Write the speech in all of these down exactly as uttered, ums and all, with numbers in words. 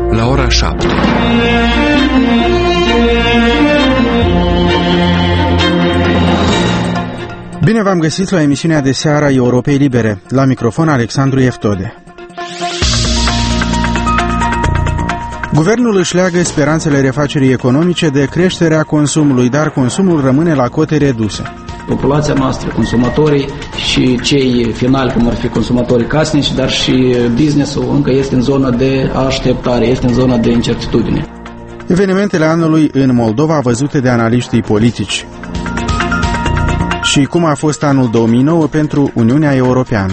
la ora șapte. Bine v-am găsit la emisiunea de seară a Europei Libere. La microfon Alexandru Eftode. Guvernul își leagă speranțele refacerii economice de creșterea consumului, dar consumul rămâne la cote reduse. Populația noastră, consumatorii și cei finali, cum ar fi consumatorii casnici, dar și business-ul încă este în zona de așteptare, este în zona de incertitudine. Evenimentele anului în Moldova văzute de analiștii politici. Și cum a fost anul două mii nouă pentru Uniunea Europeană.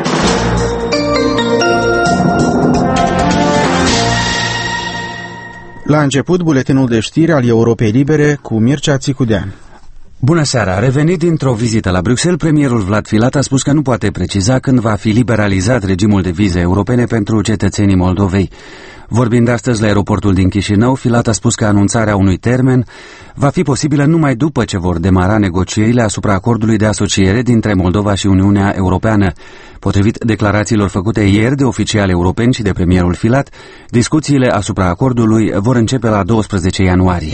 La început, buletinul de știri al Europei Libere cu Mircea Țicudean. Bună seara! Revenit dintr-o vizită la Bruxelles, premierul Vlad Filat a spus că nu poate preciza când va fi liberalizat regimul de vize europene pentru cetățenii Moldovei. Vorbind astăzi la aeroportul din Chișinău, Filat a spus că anunțarea unui termen va fi posibilă numai după ce vor demara negocierile asupra acordului de asociere dintre Moldova și Uniunea Europeană. Potrivit declarațiilor făcute ieri de oficiali europeni și de premierul Filat, discuțiile asupra acordului vor începe la douăsprezece ianuarie.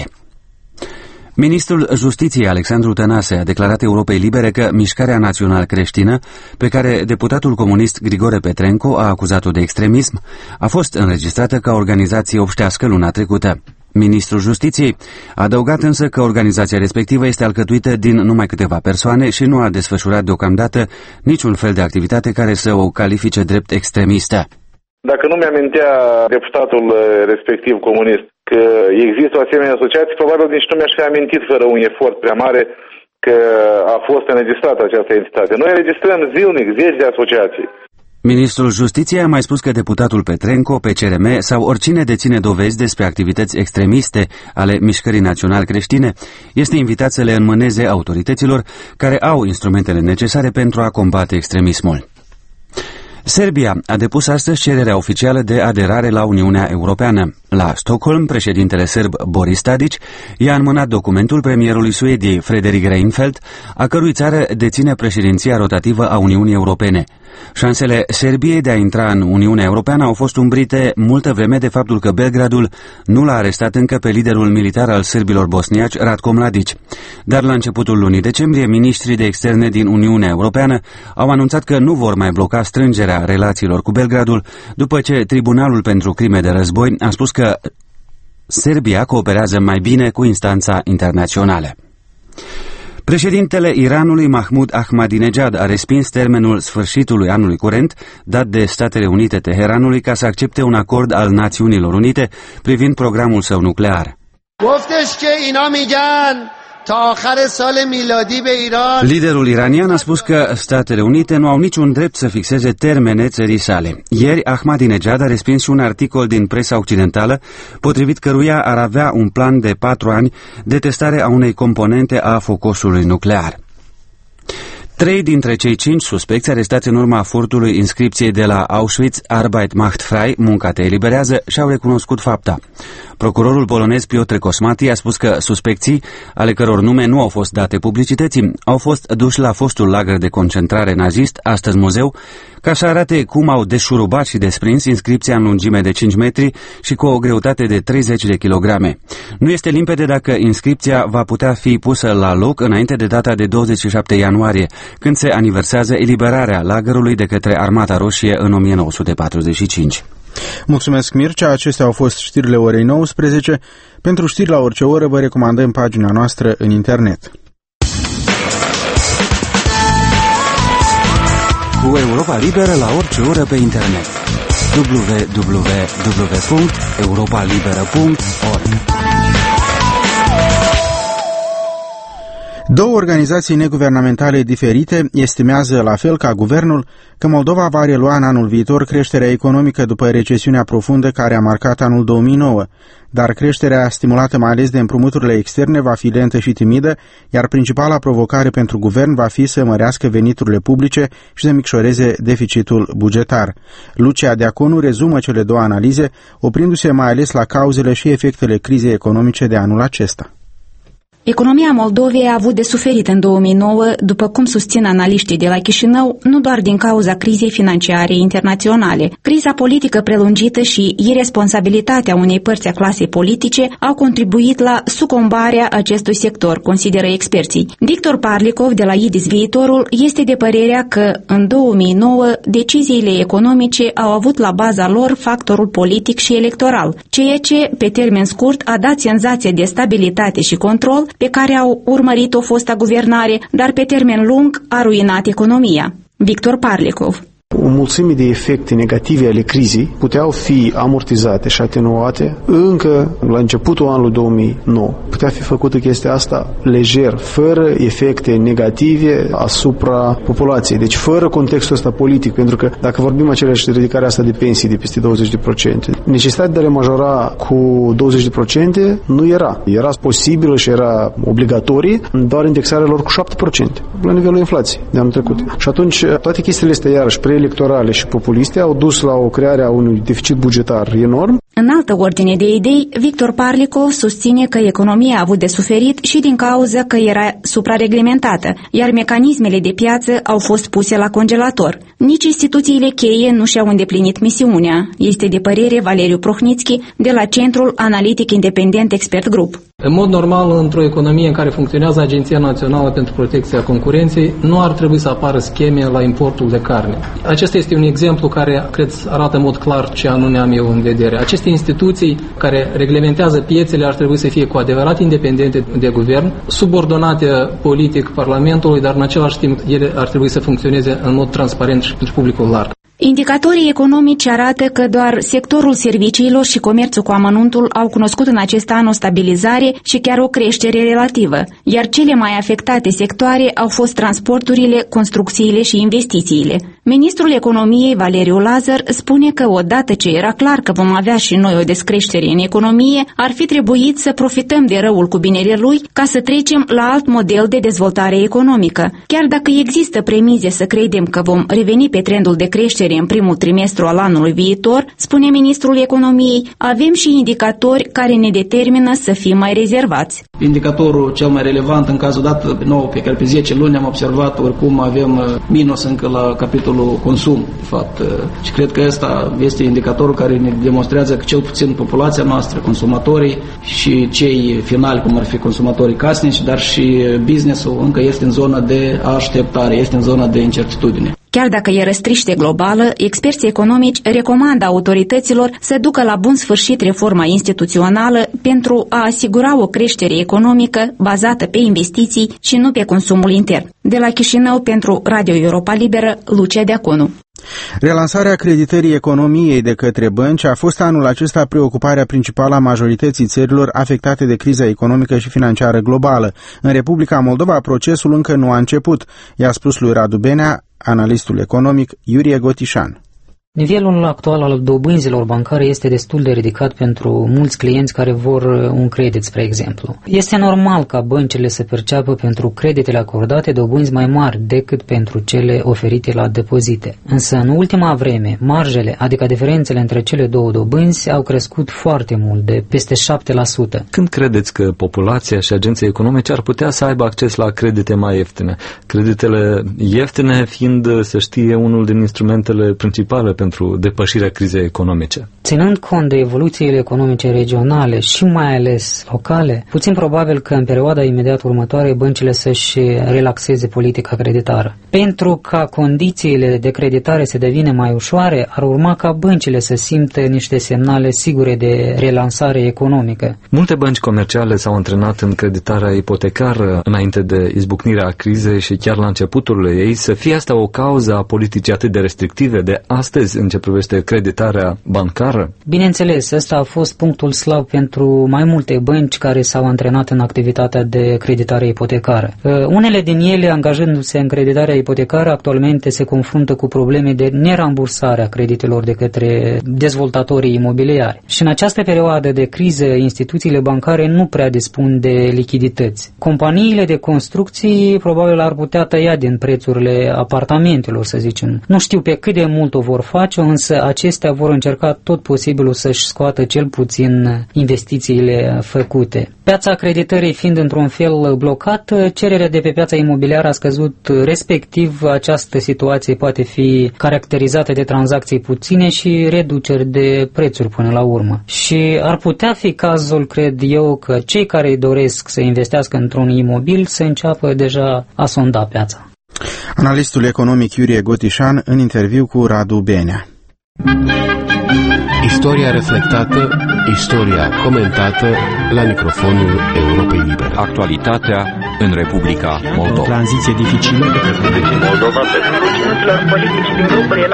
Ministrul Justiției Alexandru Tănase a declarat Europei Libere că Mișcarea Național Creștină, pe care deputatul comunist Grigore Petrenco a acuzat-o de extremism, a fost înregistrată ca organizație obștească luna trecută. Ministrul Justiției a adăugat însă că organizația respectivă este alcătuită din numai câteva persoane și nu a desfășurat deocamdată niciun fel de activitate care să o califice drept extremistă. Dacă nu mi-amintea deputatul respectiv comunist că există o asemenea asociație, probabil nici nu mi-aș fi amintit fără un efort prea mare că a fost înregistrată această entitate. Noi înregistrăm zilnic zeci de asociații. Ministrul Justiției a mai spus că deputatul Petrenco, P C R M sau oricine deține dovezi despre activități extremiste ale Mișcării Național Creștine este invitat să le înmâneze autorităților care au instrumentele necesare pentru a combate extremismul. Serbia a depus astăzi cererea oficială de aderare la Uniunea Europeană. La Stockholm, președintele sârb Boris Tadic i-a înmânat documentul premierului Suediei, Fredrik Reinfeldt, a cărui țară deține președinția rotativă a Uniunii Europene. Șansele Serbiei de a intra în Uniunea Europeană au fost umbrite multă vreme de faptul că Belgradul nu l-a arestat încă pe liderul militar al sârbilor bosniaci, Ratko Mladic. Dar la începutul lunii decembrie, ministrii de externe din Uniunea Europeană au anunțat că nu vor mai bloca strângerea relațiilor cu Belgradul, după ce Tribunalul pentru Crime de Război a spus că Serbia cooperează mai bine cu instanța internațională. Președintele Iranului Mahmoud Ahmadinejad a respins termenul sfârșitului anului curent dat de Statele Unite Teheranului ca să accepte un acord al Națiunilor Unite privind programul său nuclear. Liderul iranian a spus că Statele Unite nu au niciun drept să fixeze termene țării sale. Ieri, Ahmadinejad a respins și un articol din presa occidentală, potrivit căruia ar avea un plan de patru ani de testare a unei componente a focosului nuclear. Trei dintre cei cinci suspecți arestați în urma furtului inscripției de la Auschwitz Arbeit macht frei, munca te eliberează, și-au recunoscut fapta. Procurorul polonez Piotr Kosmati a spus că suspecții, ale căror nume nu au fost date publicității, au fost duși la fostul lagăr de concentrare nazist, astăzi muzeu, ca să arate cum au deșurubat și desprins inscripția în lungime de cinci metri și cu o greutate de treizeci de kilograme. Nu este limpede dacă inscripția va putea fi pusă la loc înainte de data de douăzeci și șapte ianuarie, când se aniversează eliberarea lagărului de către Armata Roșie în o mie nouă sute patruzeci și cinci. Mulțumesc, Mircea. Acestea au fost știrile orei nouăsprezece. Pentru știri la orice oră vă recomandăm pagina noastră în internet. Cu Europa Liberă la orice oră pe internet. w w w punct europa liberă punct org. Două organizații neguvernamentale diferite estimează, la fel ca guvernul, că Moldova va relua în anul viitor creșterea economică după recesiunea profundă care a marcat anul două mii nouă, dar creșterea, stimulată mai ales de împrumuturile externe, va fi lentă și timidă, iar principala provocare pentru guvern va fi să mărească veniturile publice și să micșoreze deficitul bugetar. Lucia Deaconu rezumă cele două analize, oprindu-se mai ales la cauzele și efectele crizei economice de anul acesta. Economia Moldovei a avut de suferit în două mii nouă, după cum susțin analiștii de la Chișinău, nu doar din cauza crizei financiare internaționale. Criza politică prelungită și iresponsabilitatea unei părți a clasei politice au contribuit la sucombarea acestui sector, consideră experții. Victor Parlikov de la I D I S Viitorul este de părerea că în două mii nouă deciziile economice au avut la baza lor factorul politic și electoral, ceea ce, pe termen scurt, a dat senzație de stabilitate și control pe care au urmărit-o fosta guvernare, dar pe termen lung a ruinat economia. Victor Parlikov. O mulțime de efecte negative ale crizei puteau fi amortizate și atenuate încă la începutul anului două mii nouă. Putea fi făcută chestia asta lejer, fără efecte negative asupra populației. Deci fără contextul ăsta politic, pentru că dacă vorbim aceleași ridicarea asta de pensii de peste douăzeci de procente, necesitatea de a le majora cu douăzeci de procente nu era. Era posibilă și era obligatorie doar indexarea lor cu șapte la sută la nivelul inflației de anul trecut. Și atunci toate chestiile astea iarăși preelectorale și populiste au dus la o creare a unui deficit bugetar enorm. În altă ordine de idei, Victor Parlikov susține că economia a avut de suferit și din cauza că era suprareglementată, iar mecanismele de piață au fost puse la congelator. Nici instituțiile cheie nu și-au îndeplinit misiunea, este de părere Valeriu Prohnitski de la Centrul Analitic Independent Expert Group. În mod normal, într-o economie în care funcționează Agenția Națională pentru Protecția Concurenței, nu ar trebui să apară scheme la importul de carne. Acesta este un exemplu care, cred, arată în mod clar ce anume am eu în vedere. Aceste instituții care reglementează piețele ar trebui să fie cu adevărat independente de guvern, subordonate politic Parlamentului, dar în același timp ele ar trebui să funcționeze în mod transparent și pentru publicul larg. Indicatorii economici arată că doar sectorul serviciilor și comerțul cu amănuntul au cunoscut în acest an o stabilizare și chiar o creștere relativă, iar cele mai afectate sectoare au fost transporturile, construcțiile și investițiile. Ministrul Economiei, Valeriu Lazar, spune că odată ce era clar că vom avea și noi o descreștere în economie, ar fi trebuit să profităm de răul cu binele lui ca să trecem la alt model de dezvoltare economică. Chiar dacă există premize să credem că vom reveni pe trendul de creștere în primul trimestru al anului viitor, spune ministrul Economiei, avem și indicatori care ne determină să fim mai rezervați. Indicatorul cel mai relevant în cazul dat nou pe care pe zece luni am observat, oricum avem minus încă la capitolul consum, de fapt. Și cred că ăsta este indicatorul care ne demonstrează că cel puțin populația noastră, consumatorii și cei finali, cum ar fi consumatorii casnici, dar și business-ul încă este în zona de așteptare, este în zona de incertitudine. Chiar dacă e răstriște globală, experții economici recomandă autorităților să ducă la bun sfârșit reforma instituțională pentru a asigura o creștere economică bazată pe investiții și nu pe consumul intern. De la Chișinău pentru Radio Europa Liberă, Lucia Deaconu. Relansarea creditării economiei de către bănci a fost anul acesta preocuparea principală a majorității țărilor afectate de criza economică și financiară globală. În Republica Moldova procesul încă nu a început, i-a spus lui Radu Benea, analistul economic Iurie Gotișan. Nivelul actual al dobânzilor bancare este destul de ridicat pentru mulți clienți care vor un credit, spre exemplu. Este normal ca băncile să perceapă pentru creditele acordate dobânzi mai mari decât pentru cele oferite la depozite. Însă, în ultima vreme, marjele, adică diferențele între cele două dobânzi, au crescut foarte mult, de peste șapte la sută. Când credeți că populația și agenții economici ar putea să aibă acces la credite mai ieftine? Creditele ieftine fiind, să știe, unul din instrumentele principale pentru depășirea crizei economice. Ținând cont de evoluțiile economice regionale și mai ales locale, puțin probabil că în perioada imediat următoare băncile să-și relaxeze politica creditară. Pentru ca condițiile de creditare să devină mai ușoare, ar urma ca băncile să simtă niște semnale sigure de relansare economică. Multe bănci comerciale s-au antrenat în creditarea ipotecară înainte de izbucnirea crizei și chiar la începutul ei. Să fie asta o cauză a politicii atât de restrictive de astăzi în ce privește creditarea bancară? Bineînțeles, ăsta a fost punctul slab pentru mai multe bănci care s-au antrenat în activitatea de creditare ipotecară. Unele din ele, angajându-se în creditarea ipotecară, actualmente se confruntă cu probleme de nerambursare a creditelor de către dezvoltatorii imobiliari. Și în această perioadă de criză, instituțiile bancare nu prea dispun de lichidități. Companiile de construcții probabil ar putea tăia din prețurile apartamentelor, să zicem. Nu știu pe cât de mult o vor face, face-o, însă acestea vor încerca tot posibilul să-și scoată cel puțin investițiile făcute. Piața creditării fiind într-un fel blocată, cererea de pe piața imobiliară a scăzut, respectiv această situație poate fi caracterizată de tranzacții puține și reduceri de prețuri până la urmă. Și ar putea fi cazul, cred eu, că cei care doresc să investească într-un imobil să înceapă deja a sonda piața. Analistul economic Iurie Gotișan în interviu cu Radu Benea. Istoria reflectată, istoria comentată la microfonul Europei Libere. Actualitatea în Republica Moldova. Tranziție dificilă. Moldova pentru politici din grupurile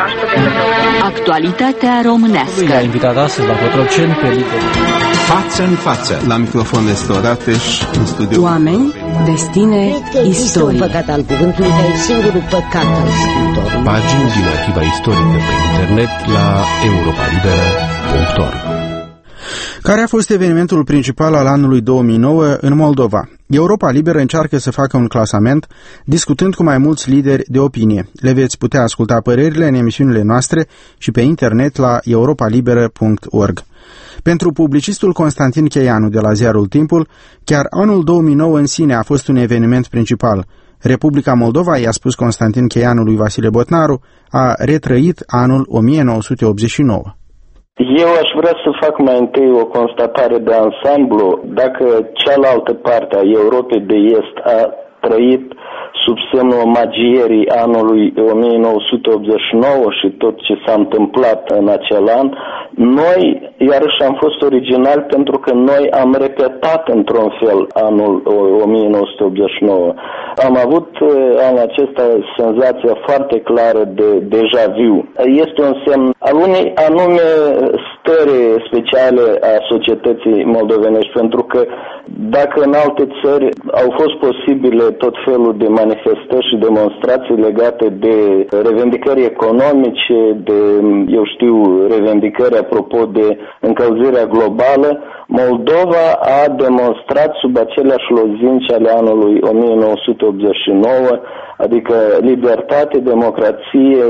Actualitatea românească. I-a invitat astăzi la Cotroceni pe liber. Față în față. La microfon este Orateș, în studio. Oameni, destine, istorie. Un păcat al cuvântului care e singurul păcat al scriitorului. Pagini din arhiva istorică pe internet la europa libera punct org. Care a fost evenimentul principal al anului două mii nouă în Moldova? Europa Liberă încearcă să facă un clasament, discutând cu mai mulți lideri de opinie. Le veți putea asculta părerile în emisiunile noastre și pe internet la europa libera punct org. Pentru publicistul Constantin Cheianu de la ziarul Timpul, chiar anul două mii nouă în sine a fost un eveniment principal. Republica Moldova, i-a spus Constantin Cheianu lui Vasile Botnaru, a retrăit anul o mie nouă sute optzeci și nouă. Eu aș vrea să fac mai întâi o constatare de ansamblu. Dacă cealaltă parte a Europei de Est a trăit sub semnul magierii anului o mie nouă sute optzeci și nouă și tot ce s-a întâmplat în acel an, noi iarăși am fost originali pentru că noi am repetat într-un fel anul o mie nouă sute optzeci și nouă. Am avut anul acesta senzația foarte clară de deja vu. Este un semn al unei anume stări speciale a societății moldovenești, pentru că dacă în alte țări au fost posibile tot felul de manifestări și demonstrații legate de revendicări economice, de, eu știu, revendicări apropo de încălzirea globală, Moldova a demonstrat sub aceleași lozinci ale anului o mie nouă sute optzeci și nouă, adică libertate, democrație,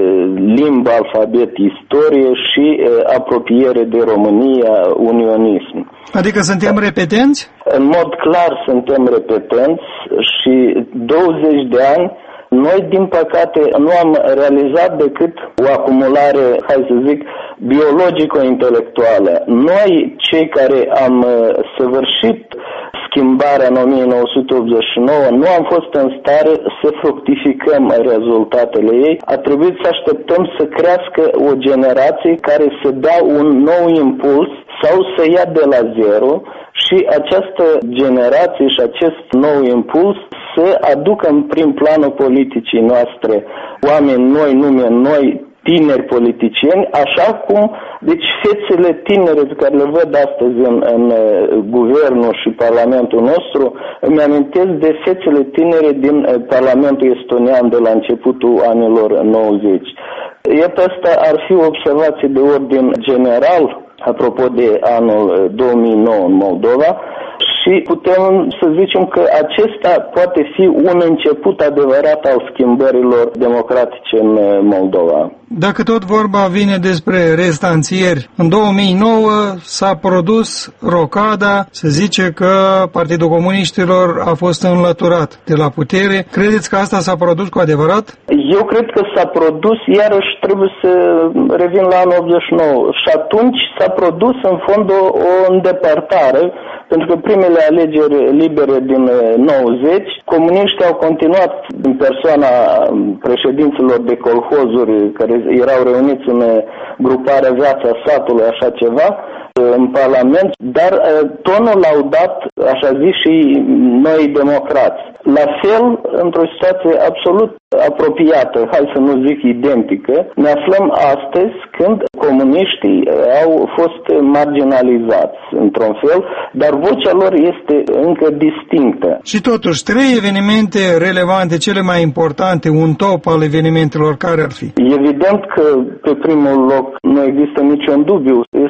limbă, alfabet, istorie și apropiere de România, unionism. Adică suntem repetenți? În mod clar suntem repetenți și douăzeci de ani noi, din păcate, nu am realizat decât o acumulare, hai să zic, biologico-intelectuală. Noi, cei care am săvârșit schimbarea în o mie nouă sute optzeci și nouă, nu am fost în stare să fructificăm rezultatele ei. A trebuit să așteptăm să crească o generație care să dea un nou impuls sau să ia de la zero și această generație și acest nou impuls să aducă în prim planul politicii noastre oameni noi, nume noi, tineri politicieni, așa cum, deci fețele tinere pe care le văd astăzi în, în guvernul și parlamentul nostru, îmi amintesc de fețele tinere din parlamentul estonian de la începutul anilor nouăzeci. Iată, asta ar fi o observație de ordin general, apropo de anul două mii nouă în Moldova, și putem să zicem că acesta poate fi un început adevărat al schimbărilor democratice în Moldova. Dacă tot vorba vine despre restanțieri, în două mii nouă s-a produs rocada, se zice că Partidul Comuniștilor a fost înlăturat de la putere. Credeți că asta s-a produs cu adevărat? Eu cred că s-a produs, iarăși trebuie să revin la anul optzeci și nouă. Și atunci s-a produs în fond o, o îndepărtare, pentru că primele alegeri libere din nouăzeci, comuniștii au continuat în persoana președinților de colhozuri care erau reuniți în gruparea Viața Satului, așa ceva, în Parlament, dar tonul l-au dat, așa zis, și noi democrați. La fel, într-o situație absolut apropiată, hai să nu zic identică, ne aflăm astăzi când comuniștii au fost marginalizați într-un fel, dar vocea lor este încă distinctă. Și totuși, trei evenimente relevante, cele mai importante, un top al evenimentelor, care ar fi? Evident că pe primul loc nu există niciun dubiu, este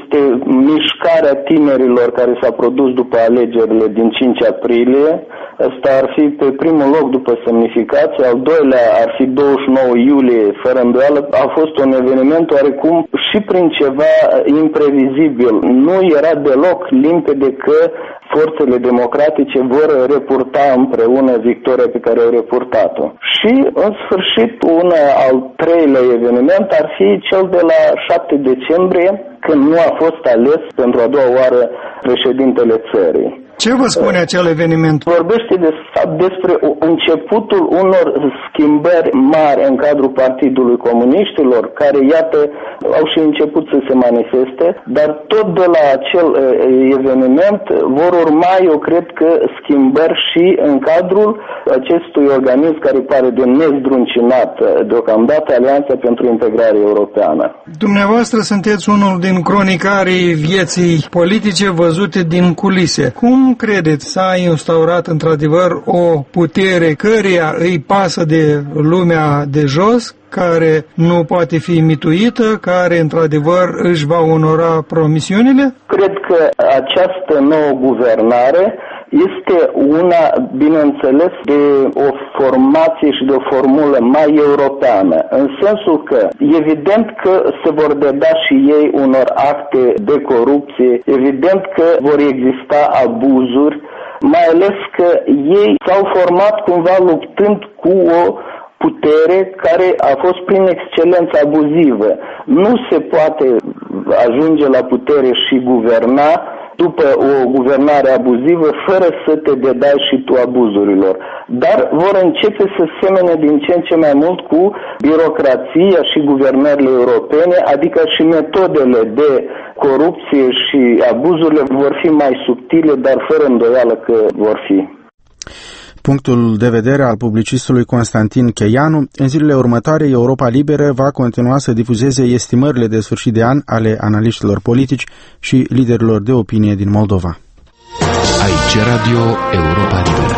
este mișcarea tinerilor care s-a produs după alegerile din cinci aprilie. Ăsta ar fi pe primul loc după semnificație, al doilea ar fi douăzeci și nouă iulie, fără îndoială. A fost un eveniment oarecum și prin ceva imprevizibil. Nu era deloc limpede că forțele democratice vor repurta împreună victoria pe care au repurtat-o. Și, în sfârșit, un al treilea eveniment ar fi cel de la șapte decembrie, când nu a fost ales pentru a doua oară președintele țării. Ce vă spune acel eveniment? Vorbește de fapt despre începutul unor schimbări mari în cadrul Partidului Comuniștilor, care, iată, au și început să se manifeste, dar tot de la acel eveniment vor urma, eu cred că, schimbări și în cadrul acestui organism care pare de nezdruncinat deocamdată, Alianța pentru Integrare Europeană. Dumneavoastră sunteți unul din cronicarii vieții politice văzute din culise. Cum credeți s-a instaurat într-adevăr o putere căreia îi pasă de lumea de jos, care nu poate fi mituită, care într-adevăr își va onora promisiunile? Cred că această nouă guvernare este una, bineînțeles, de o formație și de o formulă mai europeană, în sensul că evident că se vor deda și ei unor acte de corupție, evident că vor exista abuzuri, mai ales că ei s-au format cumva luptând cu o putere care a fost prin excelență abuzivă. Nu se poate ajunge la putere și guverna după o guvernare abuzivă, fără să te dedai și tu abuzurilor. Dar vor începe să semene din ce în ce mai mult cu birocrația și guvernările europene, adică și metodele de corupție și abuzurile vor fi mai subtile, dar fără îndoială că vor fi. Punctul de vedere al publicistului Constantin Cheianu. În zilele următoare, Europa Liberă va continua să difuzeze estimările de sfârșit de an ale analiștilor politici și liderilor de opinie din Moldova. Aici Radio Europa Liberă.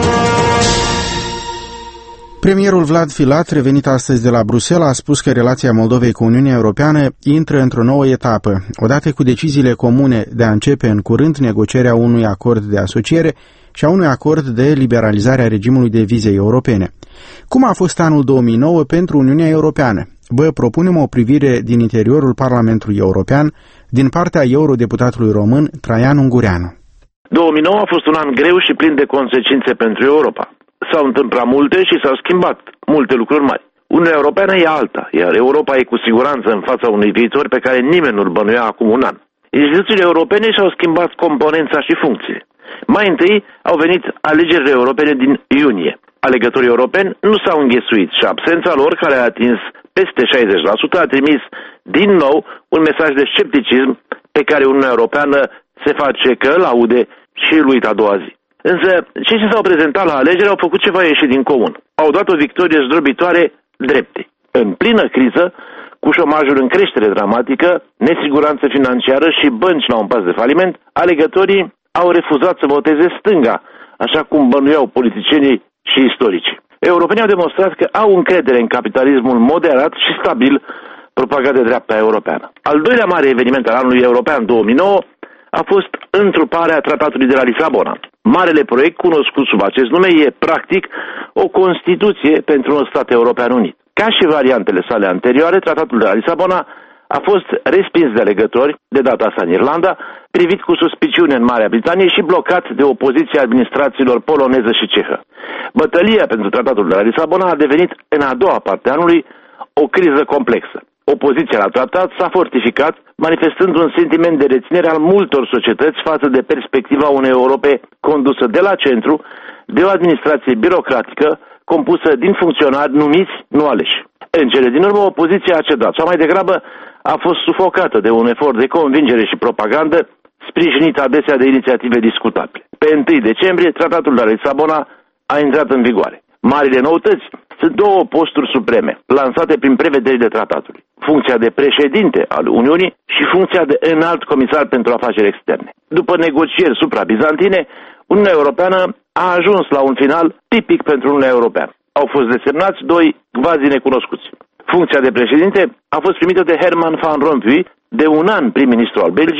Premierul Vlad Filat, revenit astăzi de la Bruxelles, a spus că relația Moldovei cu Uniunea Europeană intră într-o nouă etapă, odată cu deciziile comune de a începe în curând negocierea unui acord de asociere și a unui acord de liberalizare a regimului de vize europene. Cum a fost anul două mii nouă pentru Uniunea Europeană? Vă propunem o privire din interiorul Parlamentului European, din partea eurodeputatului român Traian Ungureanu. două mii nouă a fost un an greu și plin de consecințe pentru Europa. S-au întâmplat multe și s-au schimbat multe lucruri mari. Uniunea Europeană e alta, iar Europa e cu siguranță în fața unui viitor pe care nimeni nu-l bănuia acum un an. Instituțiile europene și-au schimbat componența și funcție. Mai întâi au venit alegerile europene din iunie. Alegătorii europeni nu s-au înghesuit și absența lor, care a atins peste șaizeci la sută, a trimis din nou un mesaj de scepticism pe care Uniunea Europeană se face că îl aude și îl uită a doua zi. Însă, cei ce s-au prezentat la alegeri au făcut ceva ieșit din comun. Au dat o victorie zdrobitoare drepte. În plină criză, cu șomajul în creștere dramatică, nesiguranță financiară și bănci la un pas de faliment, alegătorii au refuzat să voteze stânga, așa cum bănuiau politicienii și istoricii. Europenii au demonstrat că au încredere în capitalismul moderat și stabil propagat de dreapta europeană. Al doilea mare eveniment al anului european două mii nouă a fost întruparea Tratatului de la Lisabona. Marele proiect, cunoscut sub acest nume, e practic o Constituție pentru un stat european unit. Ca și variantele sale anterioare, Tratatul de la Lisabona a fost respins de alegători, de data asta în Irlanda, privit cu suspiciune în Marea Britanie și blocat de opoziția administrațiilor poloneză și cehă. Bătălia pentru Tratatul de la Lisabona a devenit, în a doua parte a anului, o criză complexă. Opoziția la tratat s-a fortificat, manifestând un sentiment de reținere al multor societăți față de perspectiva unei Europe condusă de la centru, de o administrație birocratică, compusă din funcționari numiți, nu aleși. În cele din urmă, opoziția a cedat, sau mai degrabă a fost sufocată de un efort de convingere și propagandă, sprijinit adesea de inițiative discutabile. Pe întâi decembrie, Tratatul de la Lisabona a intrat în vigoare. Marile noutăți sunt două posturi supreme, lansate prin prevederile tratatului. Funcția de președinte al Uniunii și funcția de înalt comisar pentru afaceri externe. După negocieri supra-bizantine, Uniunea Europeană a ajuns la un final tipic pentru Uniunea Europeană. Au fost desemnați doi quasi necunoscuți. Funcția de președinte a fost primită de Herman Van Rompuy, de un an prim-ministru al Belgiei,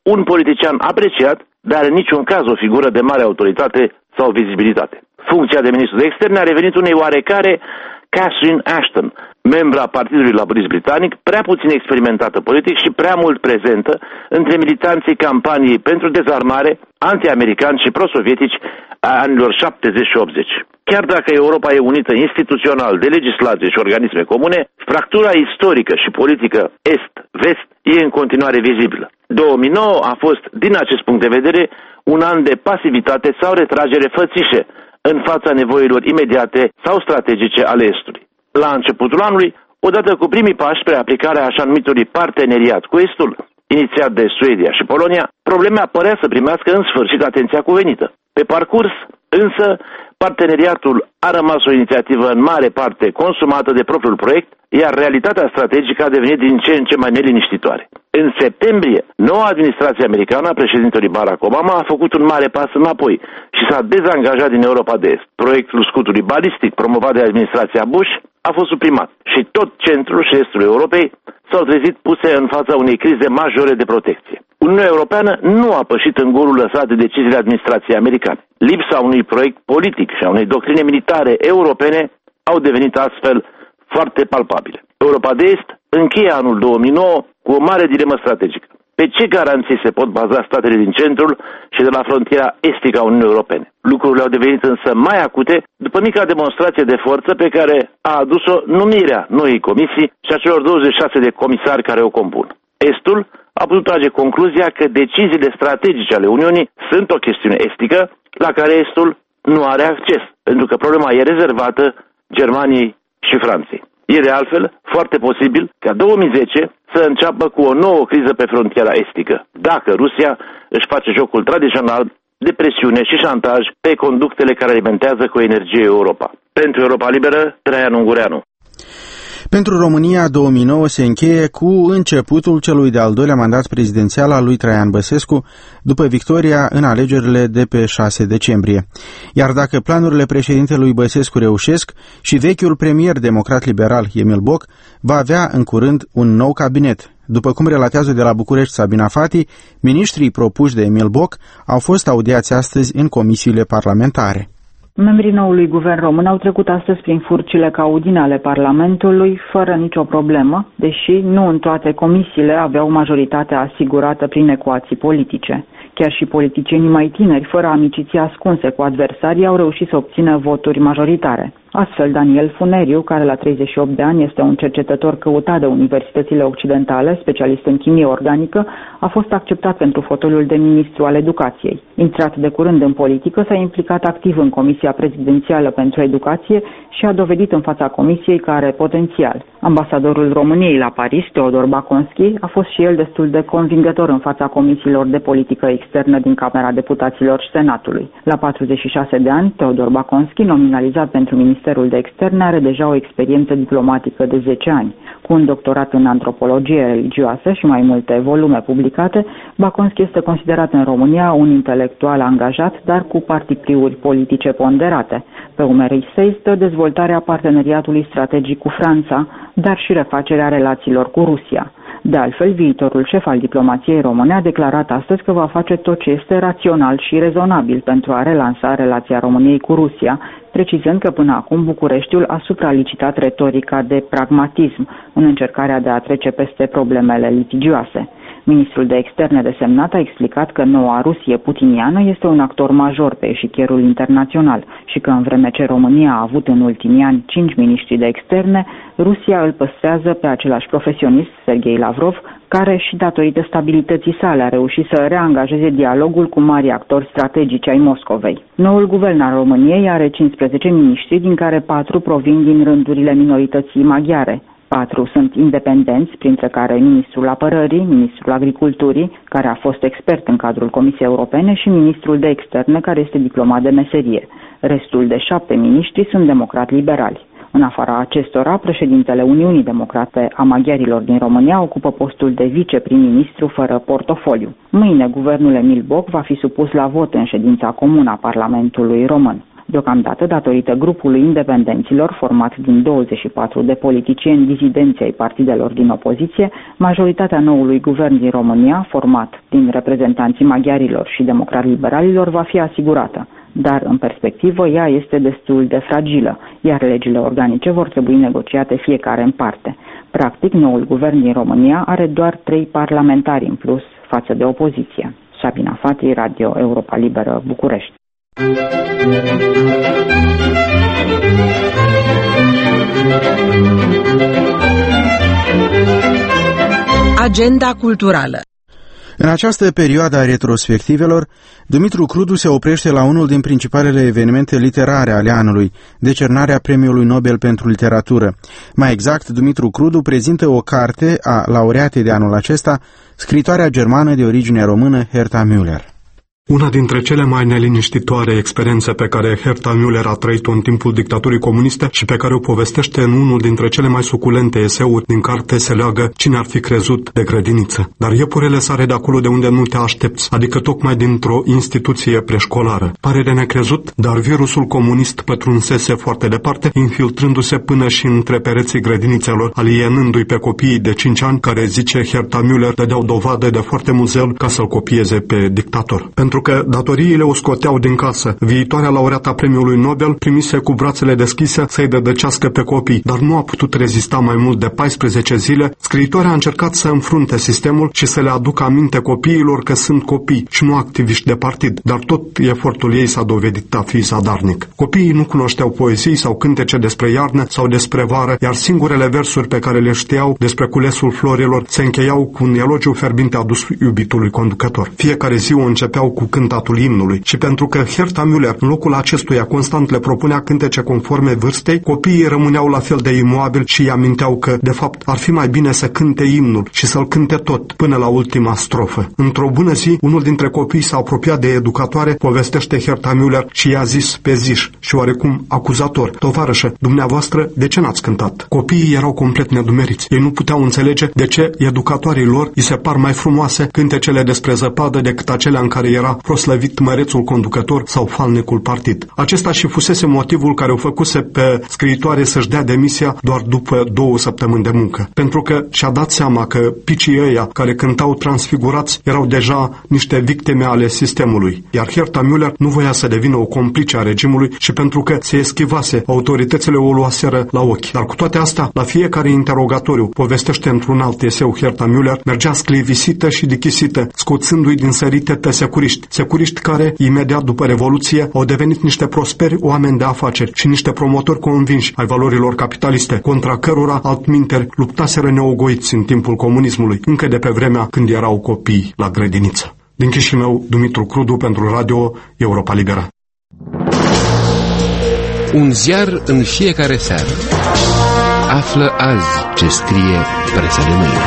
un politician apreciat, dar în niciun caz o figură de mare autoritate sau vizibilitate. Funcția de ministru de externe a revenit unei oarecare Catherine Ashton, membra Partidului Laborist Britanic, prea puțin experimentată politic și prea mult prezentă între militanții campaniei pentru dezarmare, anti-americani și pro-sovietici a anilor șaptezeci și optzeci. Chiar dacă Europa e unită instituțional de legislație și organisme comune, fractura istorică și politică est-vest e în continuare vizibilă. două mii nouă a fost, din acest punct de vedere, un an de pasivitate sau retragere fățișe în fața nevoilor imediate sau strategice ale Estului. La începutul anului, odată cu primii pași spre aplicarea așa numitului parteneriat cu Estul, inițiat de Suedia și Polonia, problema părea să primească în sfârșit atenția cuvenită. Pe parcurs, însă, parteneriatul a rămas o inițiativă în mare parte consumată de propriul proiect, iar realitatea strategică a devenit din ce în ce mai neliniștitoare. În septembrie, noua administrație americană a președintelui Barack Obama a făcut un mare pas înapoi și s-a dezangajat din Europa de Est. Proiectul scutului balistic promovat de administrația Bush a fost suprimat și tot centrul și estul Europei s-au trezit puse în fața unei crize majore de protecție. Uniunea Europeană nu a pășit în golul lăsat de deciziile administrației americane. Lipsa unui proiect politic și a unei doctrine militare europene au devenit astfel foarte palpabile. Europa de Est încheie anul două mii nouă cu o mare dilemă strategică. Pe ce garanții se pot baza statele din centrul și de la frontiera estică a Uniunii Europene? Lucrurile au devenit însă mai acute după mica demonstrație de forță pe care a adus-o numirea noii comisii și a celor douăzeci și șase de comisari care o compun. Estul a putut trage concluzia că deciziile strategice ale Uniunii sunt o chestiune estică la care Estul nu are acces, pentru că problema e rezervată Germaniei și Franței. E de altfel foarte posibil ca două mii zece să înceapă cu o nouă criză pe frontiera estică, dacă Rusia își face jocul tradițional de presiune și șantaj pe conductele care alimentează cu energie Europa. Pentru Europa Liberă, Traian Ungureanu. Pentru România, două mii nouă se încheie cu începutul celui de-al doilea mandat prezidențial al lui Traian Băsescu, după victoria în alegerile de pe șase decembrie. Iar dacă planurile președintelui Băsescu reușesc, și vechiul premier democrat-liberal Emil Boc va avea în curând un nou cabinet. După cum relatează de la București Sabina Fati, miniștrii propuși de Emil Boc au fost audiați astăzi în comisiile parlamentare. Membrii noului guvern român au trecut astăzi prin furcile caudine ale Parlamentului fără nicio problemă, deși nu în toate comisiile aveau majoritatea asigurată prin ecuații politice. Chiar și politicienii mai tineri, fără amiciții ascunse cu adversarii, au reușit să obțină voturi majoritare. Astfel, Daniel Funeriu, care la treizeci și opt de ani este un cercetător căutat de universitățile occidentale, specialist în chimie organică, a fost acceptat pentru fotoliul de ministru al educației. Intrat de curând în politică, s-a implicat activ în Comisia Prezidențială pentru Educație și a dovedit în fața comisiei că are potențial. Ambasadorul României la Paris, Teodor Baconski, a fost și el destul de convingător în fața comisiilor de politică externă din Camera Deputaților și Senatului. La patruzeci și șase de ani, Teodor Baconski, nominalizat pentru Ministerul de Externe, are deja o experiență diplomatică de zece ani. Cu un doctorat în antropologie religioasă și mai multe volume publicate, Baconski este considerat în România un intelectual angajat, dar cu partipriuri politice ponderate. Pe umerii săi stă dezvoltarea parteneriatului strategic cu Franța, dar și refacerea relațiilor cu Rusia. De altfel, viitorul șef al diplomației române a declarat astăzi că va face tot ce este rațional și rezonabil pentru a relansa relația României cu Rusia, precizând că până acum Bucureștiul a supralicitat retorica de pragmatism în încercarea de a trece peste problemele litigioase. Ministrul de Externe desemnat a explicat că noua Rusie putiniană este un actor major pe eșichierul internațional și că în vreme ce România a avut în ultimii ani cinci miniștri de externe, Rusia îl păstrează pe același profesionist, Sergei Lavrov, care și datorită stabilității sale a reușit să reangajeze dialogul cu mari actori strategici ai Moscovei. Noul guvern al României are cincisprezece miniștri, din care patru provin din rândurile minorității maghiare. Patru sunt independenți, printre care ministrul apărării, ministrul agriculturii, care a fost expert în cadrul Comisiei Europene, și ministrul de externe, care este diplomat de meserie. Restul de șapte miniștri sunt democrat-liberali. În afara acestora, președintele Uniunii Democrate a Maghiarilor din România ocupă postul de viceprim-ministru fără portofoliu. Mâine, guvernul Emil Boc va fi supus la vot în ședința comună a Parlamentului Român. Deocamdată, datorită grupului independenților format din douăzeci și patru de politicieni dizidenți ai partidelor din opoziție, majoritatea noului guvern din România, format din reprezentanții maghiarilor și democrat-liberalilor, va fi asigurată. Dar, în perspectivă, ea este destul de fragilă, iar legile organice vor trebui negociate fiecare în parte. Practic, noul guvern din România are doar trei parlamentari în plus față de opoziție. Sabina Fati, Radio Europa Liberă, București. Agenda culturală. În această perioadă a retrospectivelor, Dumitru Crudu se oprește la unul din principalele evenimente literare ale anului, decernarea Premiului Nobel pentru Literatură. Mai exact, Dumitru Crudu prezintă o carte a laureatei de anul acesta, scritoarea germană de origine română Herta Müller. Una dintre cele mai neliniștitoare experiențe pe care Herta Müller a trăit-o în timpul dictaturii comuniste și pe care o povestește în unul dintre cele mai suculente eseuri din carte se leagă Cine ar fi crezut de grădiniță. Dar iepurele sare de acolo de unde nu te aștepți, adică tocmai dintr-o instituție preșcolară. Pare de necrezut, dar virusul comunist pătrunsese foarte departe, infiltrându-se până și între pereții grădinițelor, alienându-i pe copiii de cinci ani care, zice Herta Müller, dădeau dovadă de foarte mult zel ca să-l copieze pe dictator. Pentru că datoriile o scoteau din casă. Viitoarea laureată a Premiului Nobel primise cu brațele deschise să-i dădăcească pe copii, dar nu a putut rezista mai mult de paisprezece zile. Scriitoarea a încercat să înfrunte sistemul și să le aducă aminte copiilor că sunt copii și nu activiști de partid, dar tot efortul ei s-a dovedit a fi zadarnic. Copiii nu cunoșteau poezii sau cântece despre iarnă sau despre vară, iar singurele versuri pe care le știau despre culesul florilor se încheiau cu un elogiu fierbinte adus iubitului conducător. Fiecare zi o începeau cu cântatul imnului și pentru că Herta Müller în locul acestuia constant le propunea cântece conforme vârstei, copiii rămâneau la fel de imobili și îi aminteau că, de fapt, ar fi mai bine să cânte imnul și să-l cânte tot, până la ultima strofă. Într-o bună zi, unul dintre copii s-a apropiat de educatoare, povestește Herta Müller și i-a zis pe ziș și oarecum acuzator: tovarășă, dumneavoastră, de ce n-ați cântat? Copiii erau complet nedumeriți. Ei nu puteau înțelege de ce educatorii lor îi se par mai frumoase cântecele despre zăpadă decât acelea în care era proslăvit mărețul conducător sau falnicul partid. Acesta și fusese motivul care o făcuse pe scriitoare să-și dea demisia doar după două săptămâni de muncă. Pentru că și-a dat seama că picii ăia care cântau transfigurați erau deja niște victime ale sistemului. Iar Herta Müller nu voia să devină o complice a regimului și pentru că se eschivase, autoritățile o luaseră la ochi. Dar cu toate astea, la fiecare interogatoriu, povestește într-un alt eseu Herta Müller, mergea sclivisită și dichisită, scoțându-i din sărite pe securiști. Securiști care, imediat după Revoluție, au devenit niște prosperi oameni de afaceri și niște promotori convinși ai valorilor capitaliste, contra cărora altminteri luptaseră neogoiți în timpul comunismului, încă de pe vremea când erau copii la grădiniță. Din Chișinău, Dumitru Crudu pentru Radio Europa Liberă. Un ziar în fiecare seară. Află azi ce scrie presa de mâine.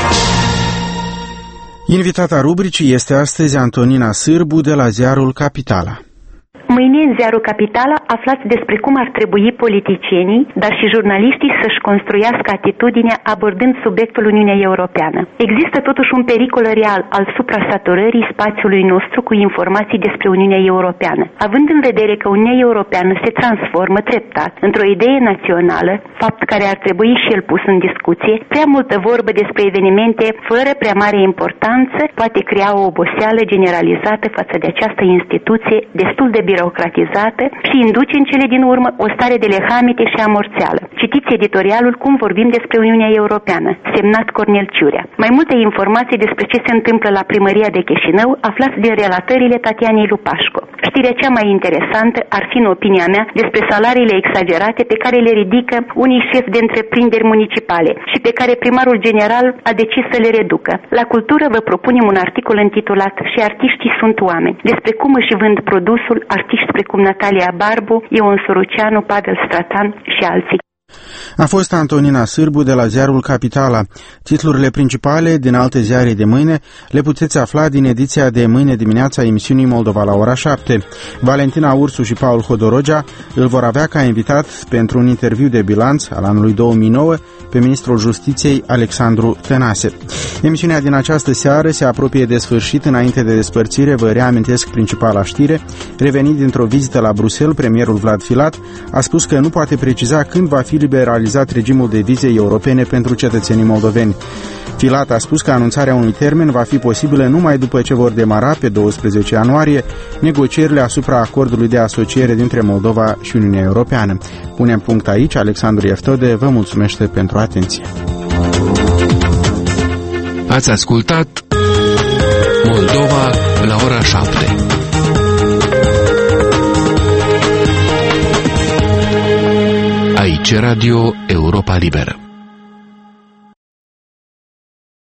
Invitata rubricii este astăzi Antonina Sârbu de la ziarul Capitala. Mâine, în ziarul Capitala, aflați despre cum ar trebui politicienii, dar și jurnaliștii să-și construiască atitudinea abordând subiectul Uniunea Europeană. Există totuși un pericol real al suprasaturării spațiului nostru cu informații despre Uniunea Europeană. Având în vedere că Uniunea Europeană se transformă treptat într-o idee națională, fapt care ar trebui și el pus în discuție, prea multă vorbă despre evenimente fără prea mare importanță poate crea o oboseală generalizată față de această instituție destul de birocratizată și induce în cele din urmă o stare de lehamite și amorțeală. Citiți editorialul Cum vorbim despre Uniunea Europeană, semnat Cornel Ciurea. Mai multe informații despre ce se întâmplă la primăria de Chișinău aflați din relatările Tatianei Lupașco. Știrea cea mai interesantă ar fi, în opinia mea, despre salariile exagerate pe care le ridică unii șefi de întreprinderi municipale și pe care primarul general a decis să le reducă. La Cultură vă propunem un articol intitulat Și artiștii sunt oameni, despre cum își vând produsul artiști precum Natalia Barbu, Ion Soruceanu, Pavel Stratan și alții. A fost Antonina Sârbu de la ziarul Capitala. Titlurile principale din alte ziare de mâine le puteți afla din ediția de mâine dimineața a emisiunii Moldova la ora șapte. Valentina Ursu și Paul Hodorogea îl vor avea ca invitat pentru un interviu de bilanț al anului două mii nouă pe ministrul Justiției Alexandru Tănase. Emisiunea din această seară se apropie de sfârșit. Înainte de despărțire vă reamintesc principala știre. Revenind dintr-o vizită la Bruxelles, premierul Vlad Filat a spus că nu poate preciza când va fi liberalizat regimul de vize europene pentru cetățenii moldoveni. Filat a spus că anunțarea unui termen va fi posibilă numai după ce vor demara pe douăsprezece ianuarie negocierile asupra acordului de asociere dintre Moldova și Uniunea Europeană. Punem punct aici. Alexandru Ieftode vă mulțumește pentru atenție. Ați ascultat Moldova la ora șapte. Aici Radio Europa Liberă.